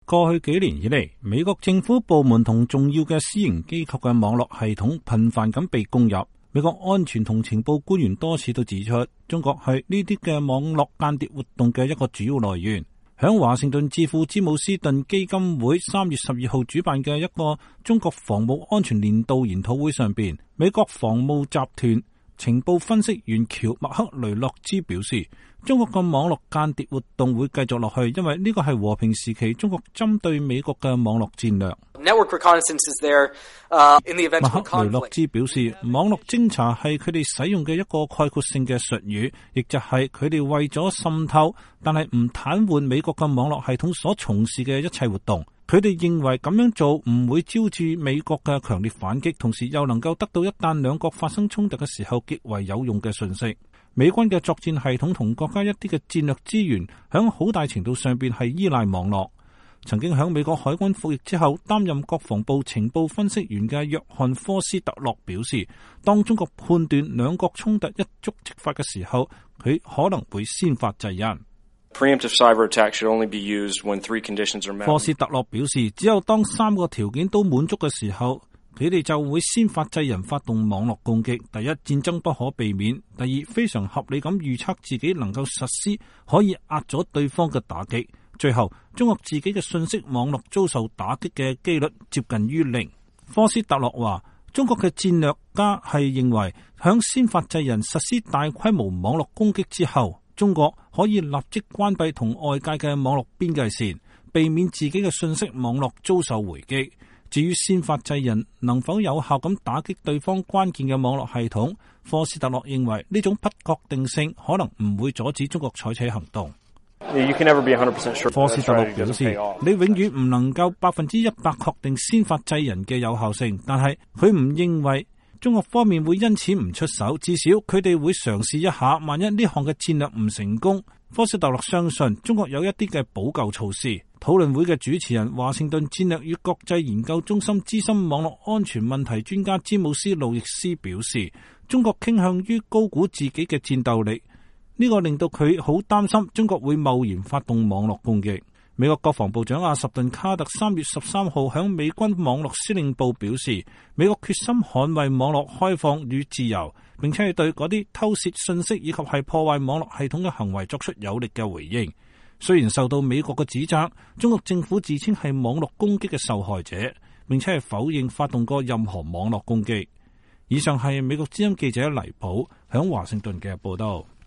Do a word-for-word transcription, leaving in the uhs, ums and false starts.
過去幾年以嚟，美國政府部門同重要嘅私營機構嘅網絡系統頻繁咁被攻入。美國安全同情報官員多次都指出，中國係呢啲嘅網絡間諜活動嘅一個主要來源。響華盛頓智庫詹姆斯頓基金會三月十二號主辦嘅一個中國防務安全年度研討會上邊，美國防務集團情報分析員喬麥克雷洛茲表示，中國嘅網絡間諜活動會繼續落去，因為呢個係和平時期中國針對美國嘅網絡戰略。 Network reconnaissance is there, uh, in the event of a conflict. 麥克雷洛茲表示，網絡偵查係佢哋使用嘅一個概括性嘅術語，亦就係佢哋為咗滲透，但係唔癱瘓美國嘅網絡系統所從事嘅一切活動。佢哋認為咁樣做唔會招致美國嘅強烈反擊，同時又能夠得到一旦兩國發生衝突嘅時候極為有用嘅訊息。美軍嘅作戰系統同國家一啲嘅戰略資源響好大程度上邊係依賴網絡。曾經響美國海軍服役之後擔任國防部情報分析員嘅約翰科斯特洛表示，當中國判斷兩國衝突一觸即發嘅時候，佢可能會先發制人。 Preemptive cyber attack should only be used when three conditions are met. 科斯特洛表示，只有當三個條件都滿足嘅時候，佢哋就會先發制人發動網絡攻擊。第一，戰爭不可避免；第二，非常合理咁預測自己能夠實施可以壓咗對方嘅打擊。最後，中國自己嘅信息網絡遭受打擊嘅幾率接近於零。科斯特洛話，中國嘅戰略家係認為，響先發制人實施大規模網絡攻擊之後，中國可以立即關閉同外界嘅網絡邊界線，避免自己嘅信息網絡遭受回擊。至於先發制人能否有效咁打擊對方關鍵嘅網絡系統，科斯特洛認為呢種不確定性可能唔會阻止中國採取行動。 You can never be one hundred percent sure. 科斯特洛表示，你永遠唔能夠百分之一百確定先發制人嘅有效性，但係佢唔認為中國方面會因此唔出手，至少佢哋會嘗試一下。萬一呢項嘅戰略唔成功，科斯特洛相信中國有一啲嘅補救措施。討論會嘅主持人，華盛頓戰略與國際研究中心資深網絡安全問題專家詹姆斯路易斯表示，中國傾向於高估自己嘅戰鬥力，呢、這個令到佢好擔心中國會貿然發動網絡攻擊。美國國防部長阿什頓卡特三月十三號響美軍網絡司令部表示，美國決心捍衛網絡開放與自由，並且係對嗰啲偷竊信息以及係破壞網絡系統嘅行為作出有力嘅回應。雖然受到美國嘅指責，中國政府自稱係網絡攻擊嘅受害者，並且係否認發動過任何網絡攻擊。以上係美國之音記者黎普響華盛頓嘅報道。